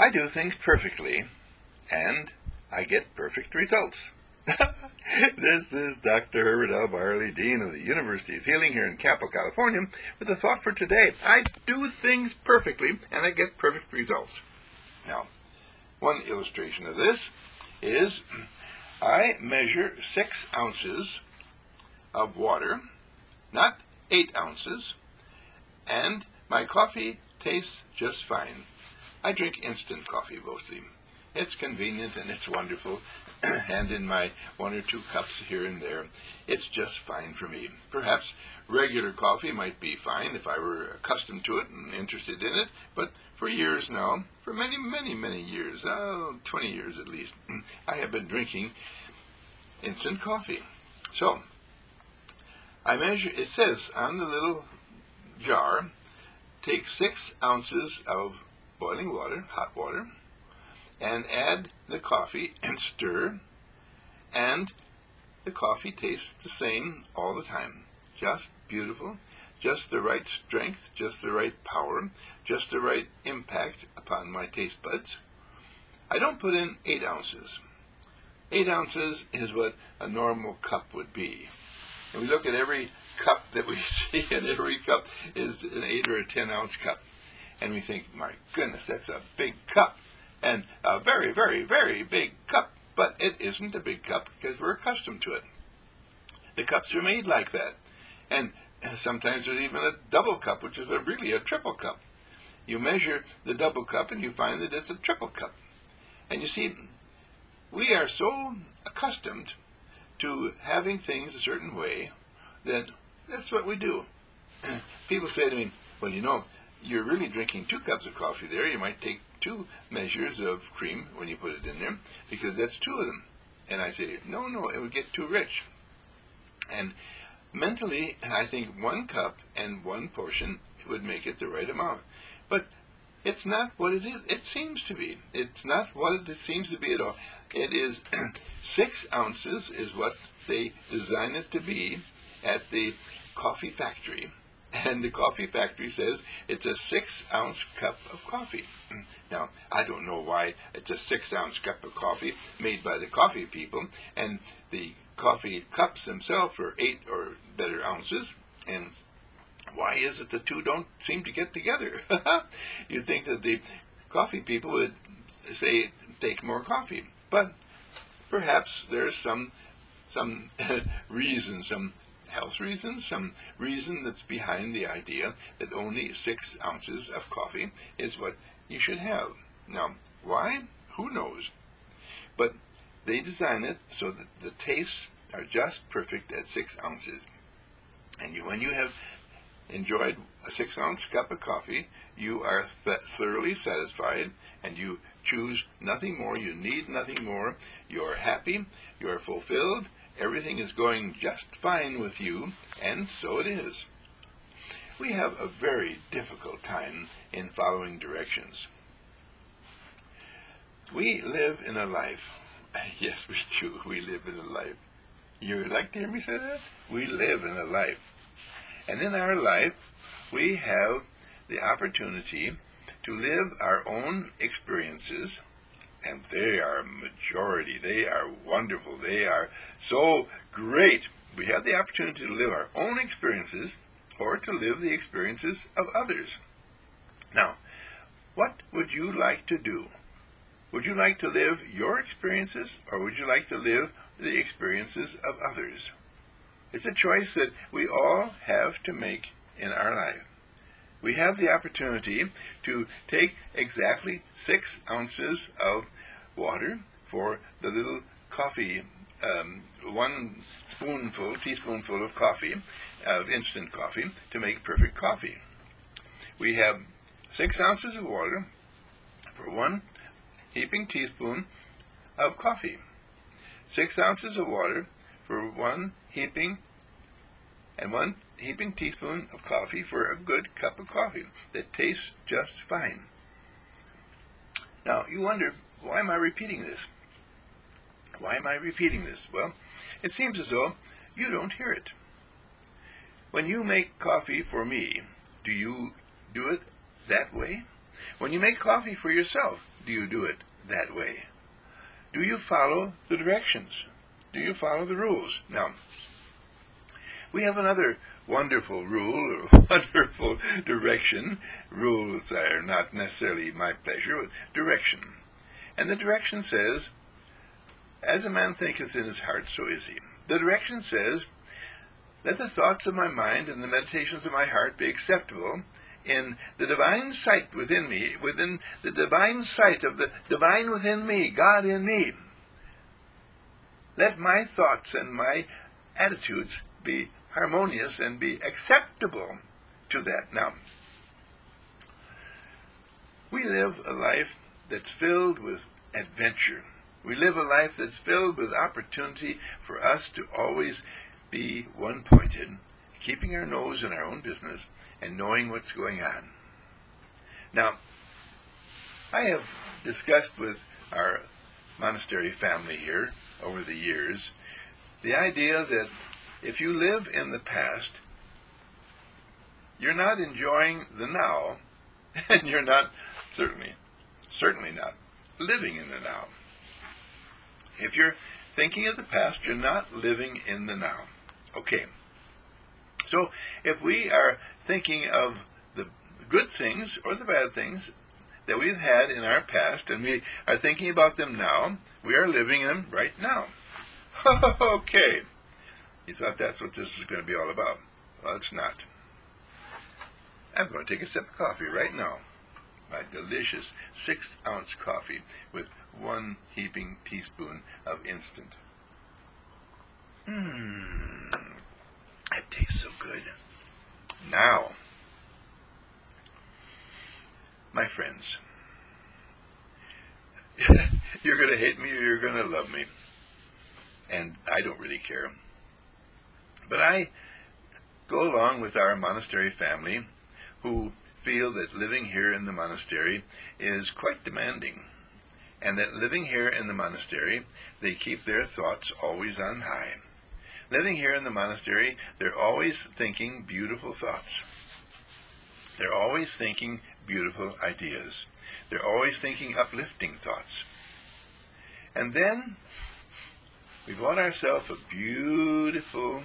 I do things perfectly, and I get perfect results. This is Dr. Herbert L. Barley, Dean of the University of Healing here in Capel, California, with a thought for today. I do things perfectly, and I get perfect results. Now, one illustration of this is I measure 6 ounces of water, not 8 ounces, and my coffee tastes just fine. I drink instant coffee mostly. It's convenient and it's wonderful, and in my 1 or 2 cups here and there, it's just fine for me. Perhaps regular coffee might be fine if I were accustomed to it and interested in it, but for years now, for many, many, many years, 20 years at least, I have been drinking instant coffee. So, I measure, it says on the little jar, take 6 ounces of boiling water, hot water, and add the coffee and stir, and the coffee tastes the same all the time. Just beautiful, just the right strength, just the right power, just the right impact upon my taste buds. I don't put in 8 ounces. 8 ounces is what a normal cup would be. And we look at every cup that we see, and every cup is an 8 or a 10 ounce cup. And we think, my goodness, that's a big cup, and a very, very, very big cup. But it isn't a big cup because we're accustomed to it. The cups are made like that. And sometimes there's even a double cup, which is really a triple cup. You measure the double cup and you find that it's a triple cup. And you see, we are so accustomed to having things a certain way that that's what we do. People say to me, well, you know, you're really drinking 2 cups of coffee there. You might take 2 measures of cream when you put it in there, because that's 2 of them. And I say, no, it would get too rich. And mentally, I think 1 cup and 1 portion would make it the right amount. But it's not what it is. It seems to be. It's not what it seems to be at all. It is 6 ounces is what they design it to be at the coffee factory. And the coffee factory says it's a 6-ounce cup of coffee. Now, I don't know why it's a 6-ounce cup of coffee made by the coffee people, and the coffee cups themselves are 8 or better ounces, and why is it the two don't seem to get together? You'd think that the coffee people would say, take more coffee. But perhaps there's some reason, some health reason, some reason that's behind the idea that only 6 ounces of coffee is what you should have. Now, why? Who knows? But they design it so that the tastes are just perfect at 6 ounces. And when you have enjoyed a 6-ounce cup of coffee, you are thoroughly satisfied, and you choose nothing more, you need nothing more, you're happy, you're fulfilled, everything is going just fine with you, and so it is. We have a very difficult time in following directions. We live in a life. Yes, we do. We live in a life. You would like to hear me say that? We live in a life. And in our life, we have the opportunity to live our own experiences, and they are a majority. They are wonderful. They are so great. We have the opportunity to live our own experiences or to live the experiences of others. Now, what would you like to do? Would you like to live your experiences, or would you like to live the experiences of others? It's a choice that we all have to make in our life. We have the opportunity to take exactly 6 ounces of water for the little coffee, 1 teaspoonful of coffee, of instant coffee, to make perfect coffee. We have 6 ounces of water for 1 heaping teaspoon of coffee. 6 ounces of water for 1 heaping teaspoon of coffee for a good cup of coffee that tastes just fine. Now, you wonder, why am I repeating this? Why am I repeating this? Well, it seems as though you don't hear it. When you make coffee for me, do you do it that way? When you make coffee for yourself, do you do it that way? Do you follow the directions? Do you follow the rules? Now, we have another wonderful rule or wonderful direction. Rules are not necessarily my pleasure, but direction. And the direction says, as a man thinketh in his heart, so is he. The direction says, let the thoughts of my mind and the meditations of my heart be acceptable in the divine sight within me, within the divine sight of the divine within me, God in me. Let my thoughts and my attitudes be harmonious and be acceptable to that. Now, we live a life that's filled with adventure. We live a life that's filled with opportunity for us to always be one-pointed, keeping our nose in our own business and knowing what's going on. Now, I have discussed with our monastery family here over the years the idea that if you live in the past, you're not enjoying the now, and you're not, certainly not, living in the now. If you're thinking of the past, you're not living in the now. Okay. So if we are thinking of the good things or the bad things that we've had in our past, and we are thinking about them now, we are living in them right now. Okay. You thought that's what this was going to be all about. Well, it's not. I'm going to take a sip of coffee right now. My delicious 6-ounce coffee with 1 heaping teaspoon of instant. That tastes so good. Now, my friends, you're going to hate me or you're going to love me. And I don't really care. But I go along with our monastery family who feel that living here in the monastery is quite demanding, and that living here in the monastery, they keep their thoughts always on high. Living here in the monastery, they're always thinking beautiful thoughts. They're always thinking beautiful ideas. They're always thinking uplifting thoughts. And then we bought ourselves a beautiful,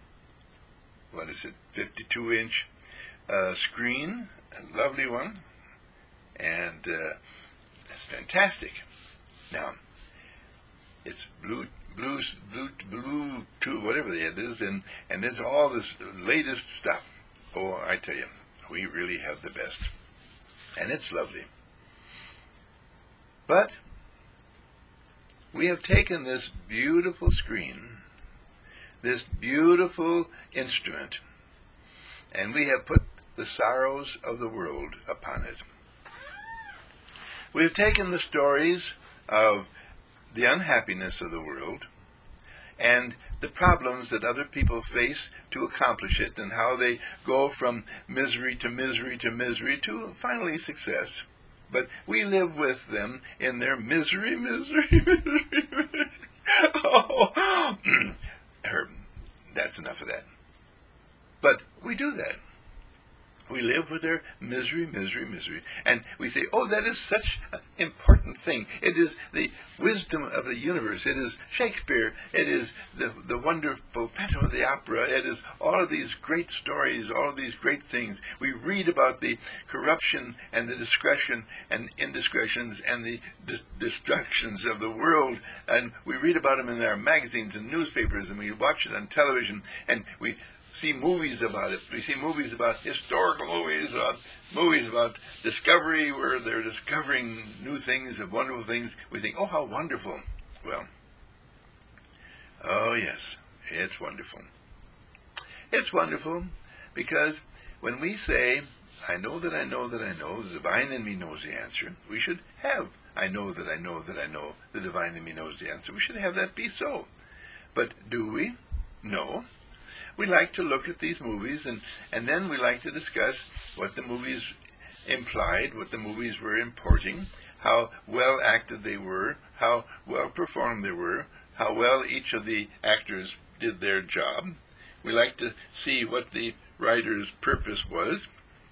52-inch screen, a lovely one, and it's fantastic. Now, it's Bluetooth, whatever it is, and it's all this latest stuff. Oh, I tell you, we really have the best, and it's lovely. But we have taken this beautiful screen, this beautiful instrument, and we have put the sorrows of the world upon it. We have taken the stories of the unhappiness of the world and the problems that other people face to accomplish it, and how they go from misery to misery to misery to finally success. But we live with them in their misery. Oh, that's enough of that. But we do that. We live with their misery. And we say, oh, that is such an important thing. It is the wisdom of the universe. It is Shakespeare. It is the wonderful Phantom of the Opera. It is all of these great stories, all of these great things. We read about the corruption and the discretion and indiscretions and the destructions of the world. And we read about them in our magazines and newspapers, and we watch it on television, and we see movies about it. We see movies about historical movies about discovery, where they're discovering new things and wonderful things. We think, oh, how wonderful. Well, oh yes, it's wonderful. It's wonderful because when we say, I know that I know that I know, the divine in me knows the answer, we should have, I know that I know that I know, the divine in me knows the answer. We should have that be so. But do we? No. We like to look at these movies, and then we like to discuss what the movies implied, what the movies were importing, how well acted they were, how well performed they were, how well each of the actors did their job. We like to see what the writer's purpose was.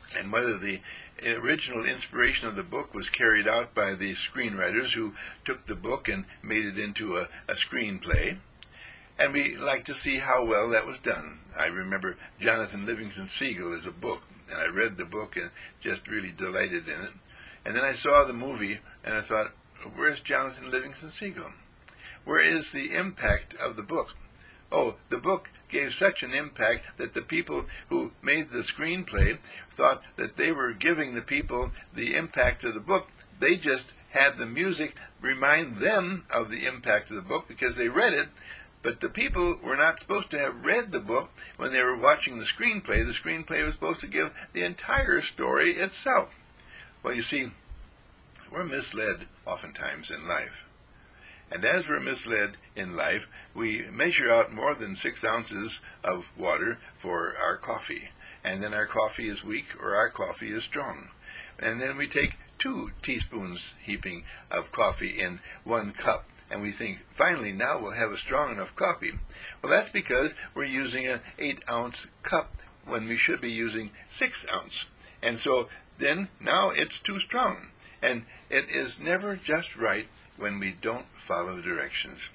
and whether the original inspiration of the book was carried out by the screenwriters who took the book and made it into a screenplay. And we like to see how well that was done. I remember Jonathan Livingston Seagull as a book, and I read the book and just really delighted in it. And then I saw the movie, and I thought, where's Jonathan Livingston Seagull? Where is the impact of the book? Oh, the book gave such an impact that the people who made the screenplay thought that they were giving the people the impact of the book. They just had the music remind them of the impact of the book because they read it, but the people were not supposed to have read the book when they were watching the screenplay. The screenplay was supposed to give the entire story itself. Well, you see, we're misled oftentimes in life. And as we're misled in life, we measure out more than 6 ounces of water for our coffee. And then our coffee is weak or our coffee is strong. And then we take 2 teaspoons heaping of coffee in 1 cup. And we think, finally, now we'll have a strong enough coffee. Well, that's because we're using an 8-ounce cup when we should be using 6 ounce. And so then now it's too strong. And it is never just right when we don't follow the directions.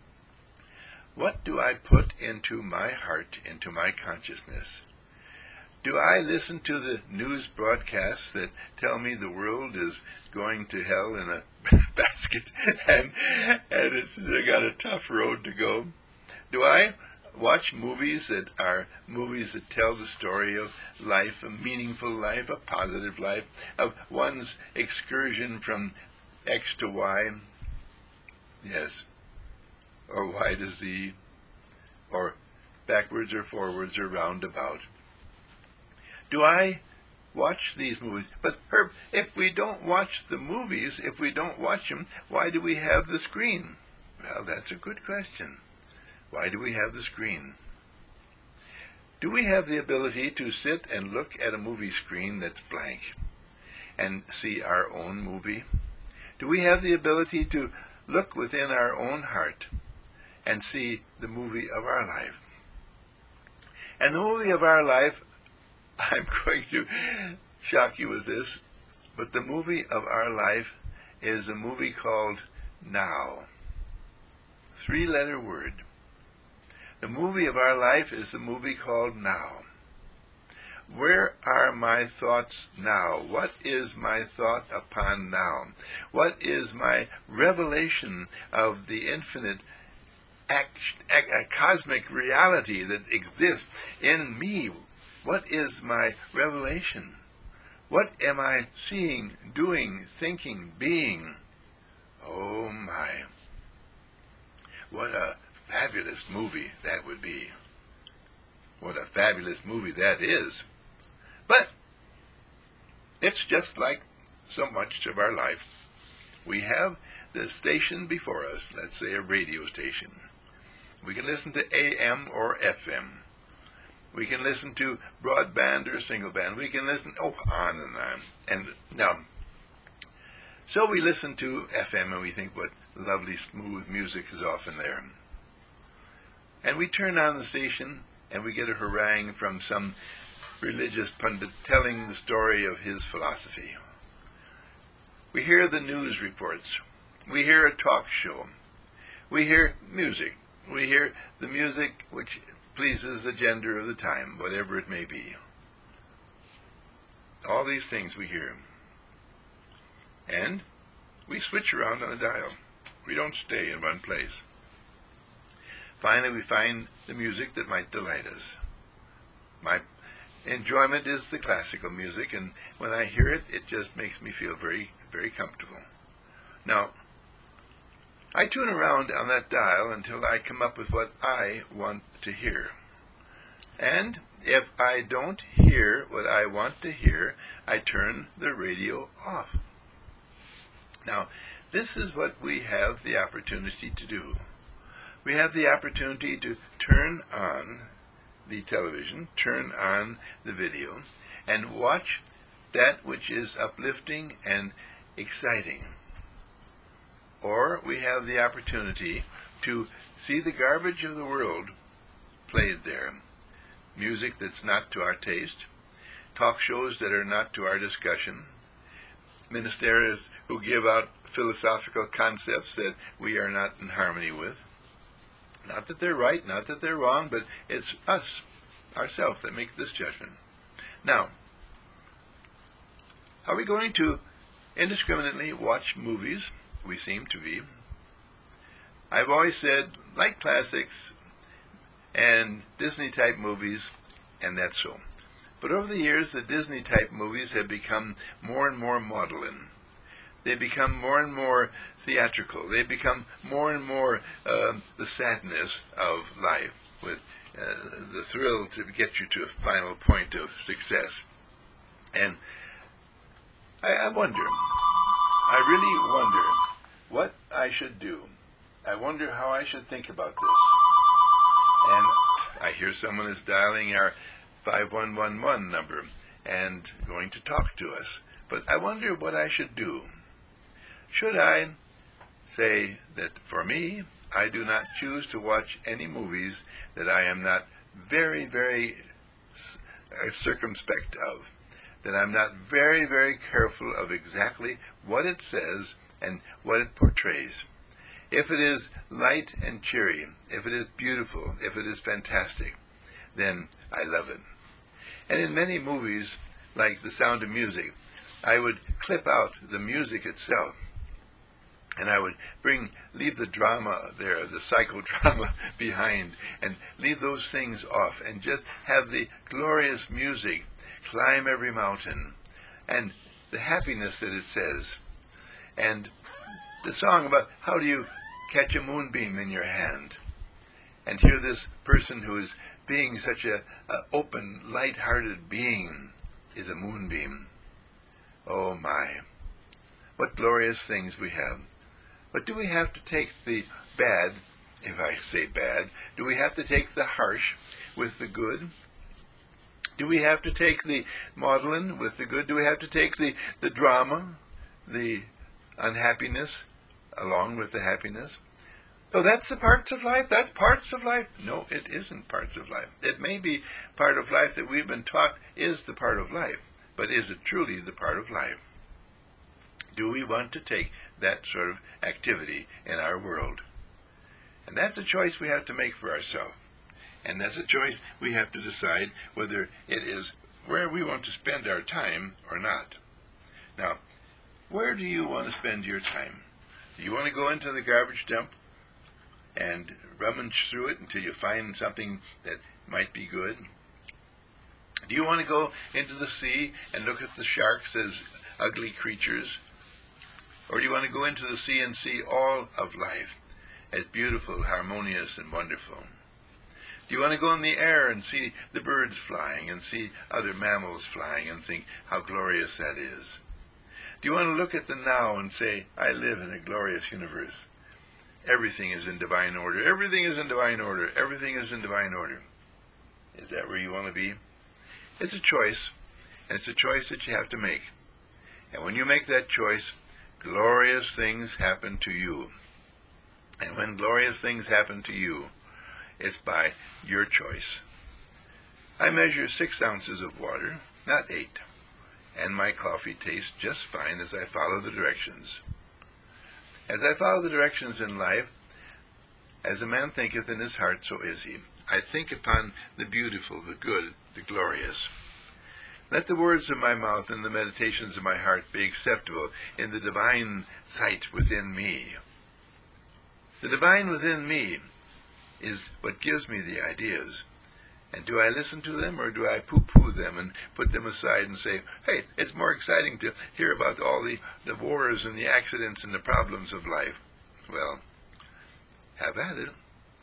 What do I put into my heart, into my consciousness? Do I listen to the news broadcasts that tell me the world is going to hell in a basket and it's got a tough road to go? Do I watch movies that are movies that tell the story of life, a meaningful life, a positive life, of one's excursion from X to Y? Yes. Or Y to Z. Or backwards or forwards or roundabout. Do I watch these movies? But Herb, if we don't watch the movies, if we don't watch them, why do we have the screen? Well, that's a good question. Why do we have the screen? Do we have the ability to sit and look at a movie screen that's blank and see our own movie? Do we have the ability to look within our own heart and see the movie of our life? And the movie of our life, I'm going to shock you with this, but the movie of our life is a movie called Now. 3-letter word. The movie of our life is a movie called Now. Where are my thoughts now? What is my thought upon now? What is my revelation of the infinite cosmic reality that exists in me? What is my revelation? What am I seeing, doing, thinking, being? Oh my. What a fabulous movie that would be. What a fabulous movie that is. But it's just like so much of our life. We have the station before us, let's say a radio station. We can listen to AM or FM. We can listen to broadband or single band. We can listen, on and on. And now, so we listen to FM and we think what lovely smooth music is often there. And we turn on the station and we get a harangue from some religious pundit telling the story of his philosophy. We hear the news reports. We hear a talk show. We hear music. We hear the music which pleases the gender of the time, whatever it may be. All these things we hear. And we switch around on a dial. We don't stay in one place. Finally, we find the music that might delight us. My enjoyment is the classical music, and when I hear it, it just makes me feel very, very comfortable. Now, I tune around on that dial until I come up with what I want to hear. And if I don't hear what I want to hear, I turn the radio off. Now, this is what we have the opportunity to do. We have the opportunity to turn on the television, turn on the video, and watch that which is uplifting and exciting. Or we have the opportunity to see the garbage of the world played there. Music that's not to our taste, talk shows that are not to our discussion, ministers who give out philosophical concepts that we are not in harmony with. Not that they're right, not that they're wrong, but it's us, ourselves, that make this judgment. Now, are we going to indiscriminately watch movies? We seem to be. I've always said, like classics and Disney-type movies, and that's so. But over the years, the Disney-type movies have become more and more maudlin. They become more and more theatrical. They become more and more the sadness of life, with the thrill to get you to a final point of success. And I wonder, I really wonder what I should do. I wonder how I should think about this. And I hear someone is dialing our 5111 number and going to talk to us. But I wonder what I should do. Should I say that for me, I do not choose to watch any movies that I am not very, very circumspect of, that I'm not very, very careful of exactly what it says and what it portrays. If it is light and cheery, if it is beautiful, if it is fantastic, then I love it. And in many movies, like The Sound of Music, I would clip out the music itself, and I would leave the drama there, the psychodrama behind, and leave those things off, and just have the glorious music climb every mountain, and the happiness that it says, and the song about how do you catch a moonbeam in your hand, and hear this person who is being such a open, light-hearted being is a moonbeam. Oh my, what glorious things we have. But do we have to take the bad, if I say bad, do we have to take the harsh with the good? Do we have to take the maudlin with the good? Do we have to take the drama, the unhappiness, along with the happiness? So that's the parts of life? That's parts of life? No, it isn't parts of life. It may be part of life that we've been taught is the part of life, but is it truly the part of life? Do we want to take that sort of activity in our world? And that's a choice we have to make for ourselves. And that's a choice we have to decide whether it is where we want to spend our time or not. Now, where do you want to spend your time? Do you want to go into the garbage dump and rummage through it until you find something that might be good? Do you want to go into the sea and look at the sharks as ugly creatures? Or do you want to go into the sea and see all of life as beautiful, harmonious, and wonderful? Do you want to go in the air and see the birds flying and see other mammals flying and think how glorious that is? Do you want to look at the now and say, I live in a glorious universe? Everything is in divine order. Everything is in divine order. Everything is in divine order. Is that where you want to be? It's a choice, and it's a choice that you have to make. And when you make that choice, glorious things happen to you. And when glorious things happen to you, it's by your choice. I measure 6 ounces of water, not 8, and my coffee tastes just fine as I follow the directions. As I follow the directions in life, as a man thinketh in his heart, so is he. I think upon the beautiful, the good, the glorious. Let the words of my mouth and the meditations of my heart be acceptable in the divine sight within me. The divine within me is what gives me the ideas. And do I listen to them, or do I poo-poo them and put them aside and say, hey, it's more exciting to hear about all the wars and the accidents and the problems of life? Well, have at it.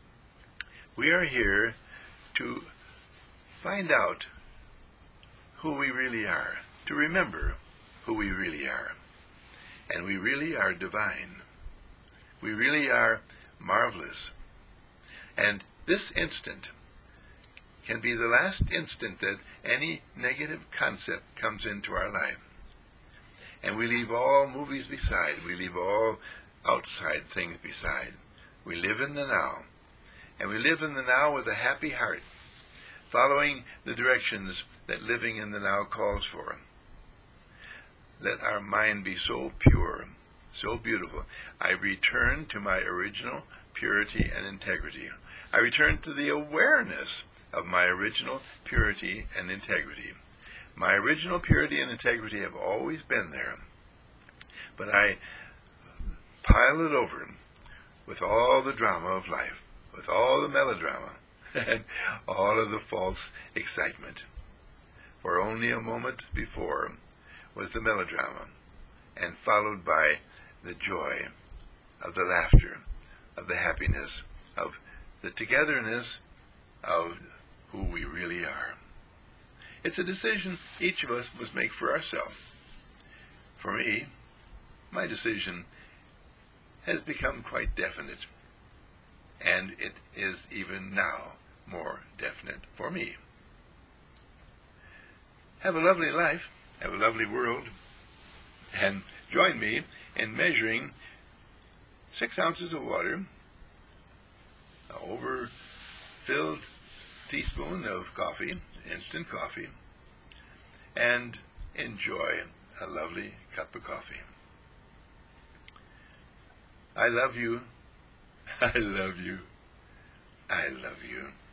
We are here to find out who we really are, to remember who we really are. And we really are divine. We really are marvelous. And this instant can be the last instant that any negative concept comes into our life. And we leave all movies beside. We leave all outside things beside. We live in the now. And we live in the now with a happy heart, following the directions that living in the now calls for. Let our mind be so pure, so beautiful. I return to my original purity and integrity. I return to the awareness of my original purity and integrity. My original purity and integrity have always been there, but I pile it over with all the drama of life, with all the melodrama, and all of the false excitement. For only a moment before was the melodrama, and followed by the joy of the laughter, of the happiness, of the togetherness of who we really are. It's a decision each of us must make for ourselves. For me, my decision has become quite definite, and it is even now more definite for me. Have a lovely life, have a lovely world, and join me in measuring 6 ounces of water, an over-filled teaspoon of coffee, instant coffee, and enjoy a lovely cup of coffee. I love you. I love you. I love you.